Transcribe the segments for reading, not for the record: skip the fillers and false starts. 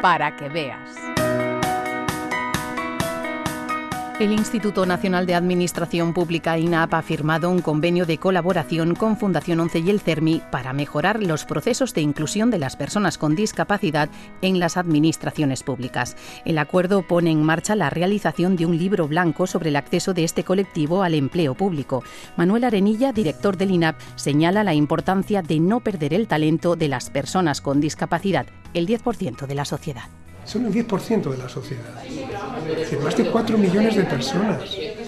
para que veas. El Instituto Nacional de Administración Pública, INAP, ha firmado un convenio de colaboración con Fundación 11 y el CERMI para mejorar los procesos de inclusión de las personas con discapacidad en las administraciones públicas. El acuerdo pone en marcha la realización de un libro blanco sobre el acceso de este colectivo al empleo público. Manuel Arenilla, director del INAP, señala la importancia de no perder el talento de las personas con discapacidad, el 10% de la sociedad. Son el 10% de la sociedad. Es decir, más de 4 millones de personas.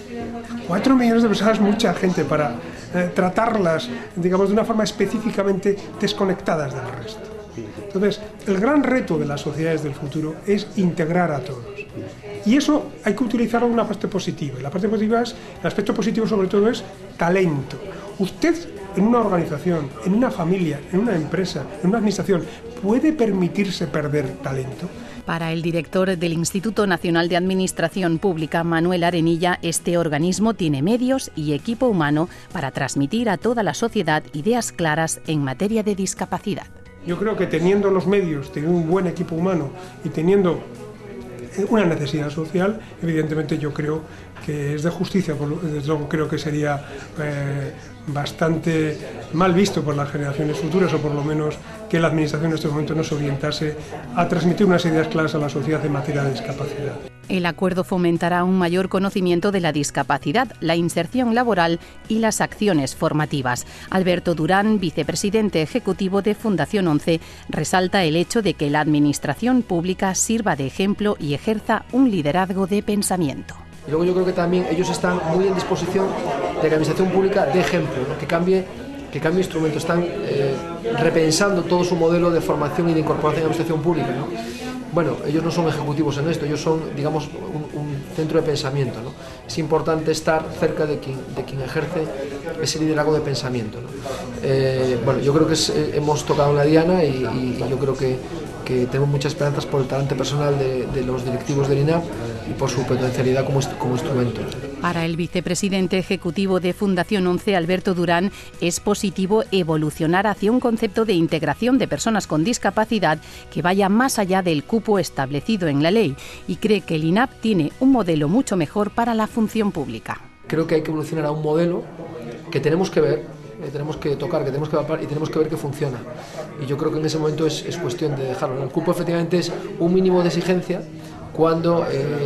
4 millones de personas es mucha gente para tratarlas, digamos, de una forma específicamente desconectadas del resto. Entonces, el gran reto de las sociedades del futuro es integrar a todos. Y eso hay que utilizarlo de una parte positiva. Y la parte positiva es, el aspecto positivo sobre todo es talento. Usted, en una organización, en una familia, en una empresa, en una administración, ¿puede permitirse perder talento? Para el director del Instituto Nacional de Administración Pública, Manuel Arenilla, este organismo tiene medios y equipo humano para transmitir a toda la sociedad ideas claras en materia de discapacidad. Yo creo que teniendo los medios, teniendo un buen equipo humano y teniendo una necesidad social, evidentemente yo creo que es de justicia, desde luego creo que sería bastante mal visto por las generaciones futuras, o por lo menos que la Administración en este momento no se orientase a transmitir unas ideas claras a la sociedad en materia de discapacidad. El acuerdo fomentará un mayor conocimiento de la discapacidad, la inserción laboral y las acciones formativas. Alberto Durán, vicepresidente ejecutivo de Fundación 11, resalta el hecho de que la administración pública sirva de ejemplo y ejerza un liderazgo de pensamiento. Y luego yo creo que también ellos están muy en disposición de que la administración pública dé ejemplo, ¿no? que cambie instrumentos, están repensando todo su modelo de formación y de incorporación a la administración pública, ¿no? Bueno, ellos no son ejecutivos en esto, ellos son, digamos, un centro de pensamiento, ¿no? Es importante estar cerca de quien ejerce ese liderazgo de pensamiento, ¿no? Bueno, yo creo que hemos tocado una diana y yo creo que tenemos muchas esperanzas por el talento personal de los directivos del INAP y por su potencialidad como instrumento. Para el vicepresidente ejecutivo de Fundación 11, Alberto Durán, es positivo evolucionar hacia un concepto de integración de personas con discapacidad que vaya más allá del cupo establecido en la ley, y cree que el INAP tiene un modelo mucho mejor para la función pública. Creo que hay que evolucionar a un modelo que tenemos que ver, que tenemos que tocar, que tenemos que palpar y tenemos que ver que funciona. Y yo creo que en ese momento es cuestión de dejarlo. El cupo efectivamente es un mínimo de exigencia cuando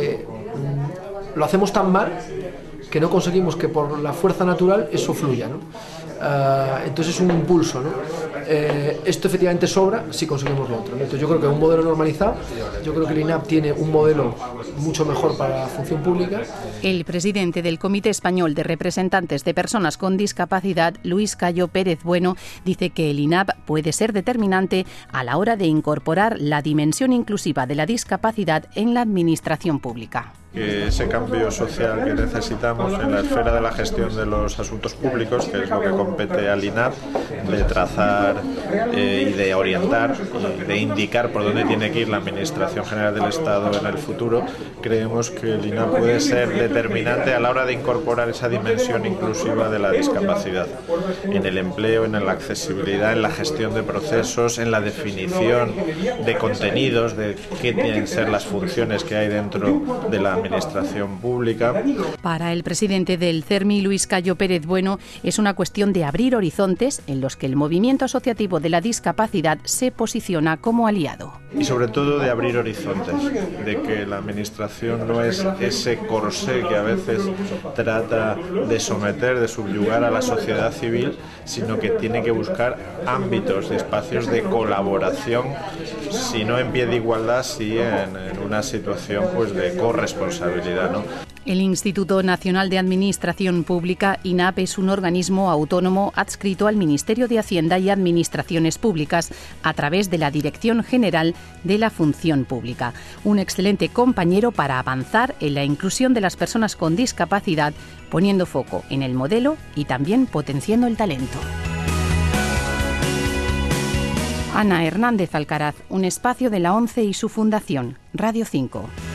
lo hacemos tan mal que no conseguimos que por la fuerza natural eso fluya, ¿no? Entonces es un impulso, ¿no? Esto efectivamente sobra si conseguimos lo otro, ¿no? Entonces yo creo que un modelo normalizado, yo creo que el INAP tiene un modelo mucho mejor para la función pública. El presidente del Comité Español de Representantes de Personas con Discapacidad, Luis Cayo Pérez Bueno, dice que el INAP puede ser determinante a la hora de incorporar la dimensión inclusiva de la discapacidad en la administración pública. Que ese cambio social que necesitamos en la esfera de la gestión de los asuntos públicos, que es lo que compete al INAP, de trazar y de orientar y de indicar por dónde tiene que ir la Administración General del Estado en el futuro, creemos que el INAP puede ser determinante a la hora de incorporar esa dimensión inclusiva de la discapacidad en el empleo, en la accesibilidad, en la gestión de procesos, en la definición de contenidos, de qué tienen que ser las funciones que hay dentro de la administración pública. Para el presidente del CERMI, Luis Cayo Pérez Bueno, es una cuestión de abrir horizontes en los que el movimiento asociativo de la discapacidad se posiciona como aliado. Y sobre todo de abrir horizontes, de que la administración no es ese corsé que a veces trata de someter, de subyugar a la sociedad civil, sino que tiene que buscar ámbitos de espacios de colaboración, si no en pie de igualdad, sí en una situación pues de corresponsabilidad, ¿no? El Instituto Nacional de Administración Pública, INAP, es un organismo autónomo adscrito al Ministerio de Hacienda y Administraciones Públicas a través de la Dirección General de la Función Pública. Un excelente compañero para avanzar en la inclusión de las personas con discapacidad, poniendo foco en el modelo y también potenciando el talento. Ana Hernández Alcaraz, un espacio de la ONCE y su fundación, Radio 5.